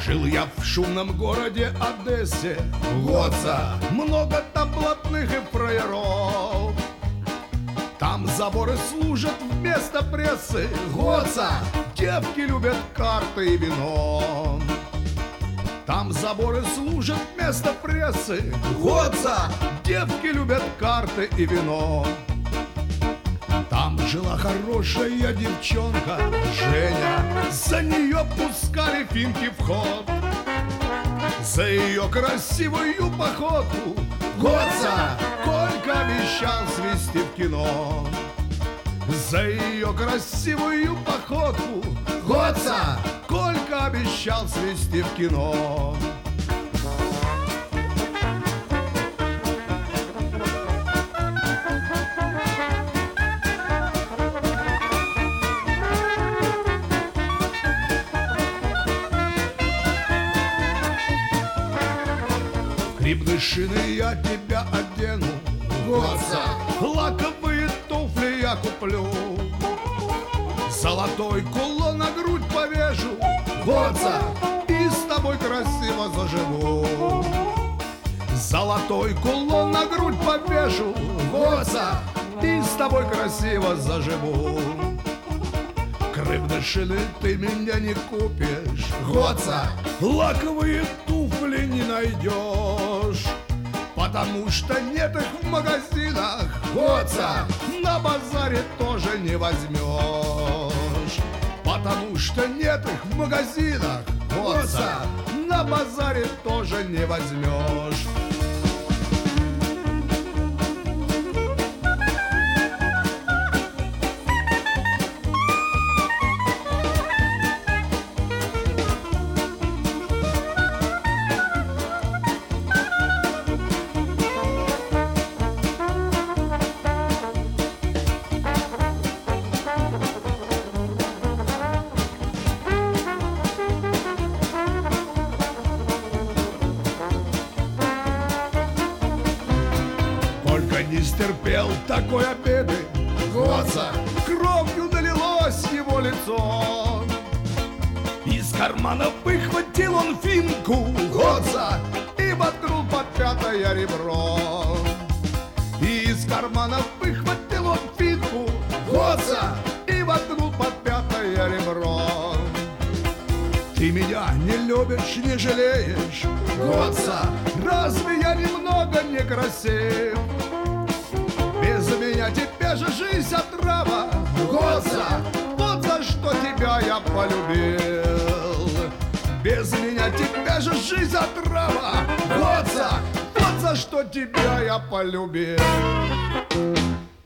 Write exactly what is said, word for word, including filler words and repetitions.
Жил я в шумном городе Одессе. Годца. Много там блатных и фраеров. Там заборы служат вместо прессы. Годца. Девки любят карты и вино. Там заборы служат вместо прессы. Годца. Девки любят карты и вино. Там жила хорошая девчонка Женя. За нее пускали финки в ход. За ее красивую походку Годца. Колька обещал свести в кино. За ее красивую походку Годца. Колька обещал свести в кино. Грибные шины я тебя одену. Годца. Лаковые туфли я куплю. Золотой кулон на грудь повяжу. Годца. И с тобой красиво заживу. Золотой кулон на грудь повяжу. Годца. И с тобой красиво заживу. Крыбные шины ты меня не купишь. Годца. Лаковые туфли не найдешь, потому что нет их в магазинах. Годца. На базаре тоже не возьмешь, потому что нет их в магазинах. Годца. На базаре тоже не возьмешь. Только не стерпел такой обиды. Годца. Кровью налилось его лицо. Из кармана выхватил он финку. Годца. И воткнул под пятое ребро. И из кармана выхватил он финку. Годца. И воткнул под пятое ребро. Ты меня не любишь, не жалеешь. Годца. Разве я немного не красив? Без меня тебе же жизнь отрава. Годца. Вот за что тебя я полюбил. Без меня тебе же жизнь отрава. Годца. Вот за что тебя я полюбил.